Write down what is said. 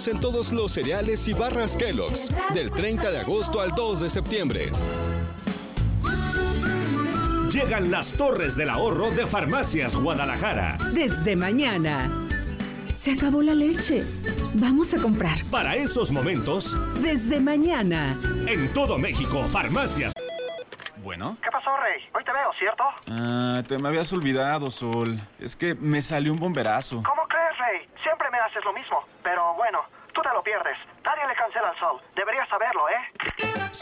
descuentos en todos los cereales y barras Kellogg's, del 30 de agosto al 2 de septiembre. Llegan las torres del ahorro de Farmacias Guadalajara. Desde mañana. Se acabó la leche. Vamos a comprar. Para esos momentos, desde mañana. En todo México, Farmacias. Bueno. ¿Qué pasó, Rey? Hoy te veo, ¿cierto? Te me habías olvidado, Sol. Es que me salió un bomberazo. ¿Cómo crees, Rey? Siempre me haces lo mismo. Pero bueno, tú te lo pierdes. Nadie le cancela al Sol. Deberías saberlo, ¿eh?